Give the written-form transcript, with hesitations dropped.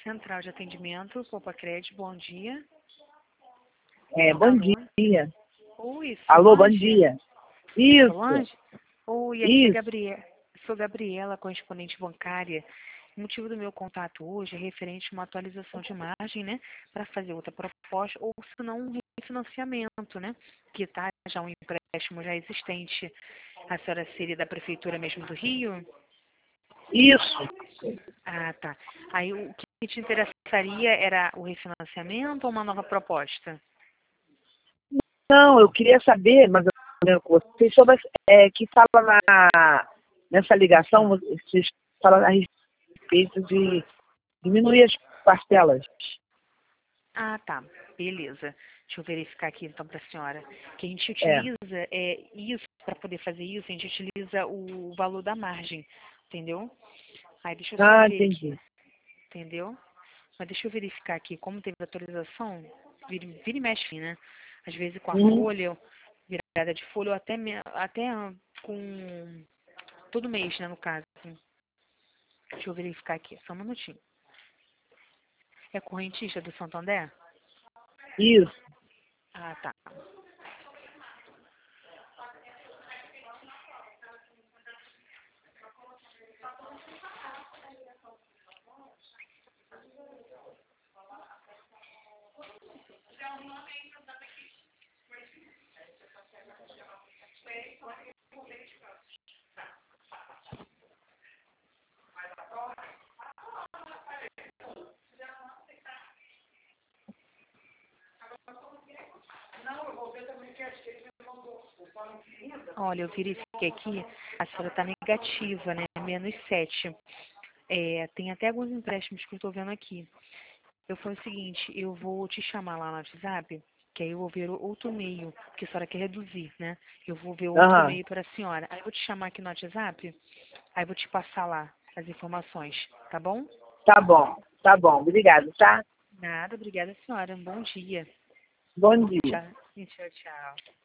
Central de Atendimento, Poupa-Crédito, bom dia. Bom Alô? dia. Oi, Alô, bom Solange? dia. Isso, Solange? Oi, aqui é isso. Sou Gabriela, correspondente bancária. O motivo do meu contato hoje é referente a uma atualização de imagem, né, para fazer outra proposta, ou se não um refinanciamento, né, que está já um empréstimo já existente. A senhora seria da Prefeitura mesmo do Rio? Isso. Ah, tá. Aí o que te interessaria era o refinanciamento ou uma nova proposta? Não, eu queria saber, mas eu com vocês sobre que fala nessa ligação, vocês falam a respeito de diminuir as parcelas. Ah, tá. Beleza. Deixa eu verificar aqui então para a senhora. Que a gente É. utiliza isso, para poder fazer isso, a gente utiliza o valor da margem, entendeu? Aí deixa eu só Ah, ver aqui, entendi. entendeu? Mas deixa eu verificar aqui, como teve atualização, vira e mexe, né? Às vezes com a Uhum. folha, virada de folha, ou até com todo mês, né, no caso. Deixa eu verificar aqui, só um minutinho. É correntista do Santander? Isso. Ah, tá. Olha, eu verifiquei aqui, a senhora está negativa, né? -7. Tem até alguns empréstimos que eu estou vendo aqui. Eu falo o seguinte, eu vou te chamar lá no WhatsApp, que aí eu vou ver outro meio, porque a senhora quer reduzir, né? Eu vou ver outro Aham. meio para a senhora. Aí eu vou te chamar aqui no WhatsApp, aí eu vou te passar lá as informações, tá bom? Tá bom. Tá bom. Obrigado, tá? Nada, obrigada, senhora. Um bom dia. Bom dia. Tchau, tchau, tchau.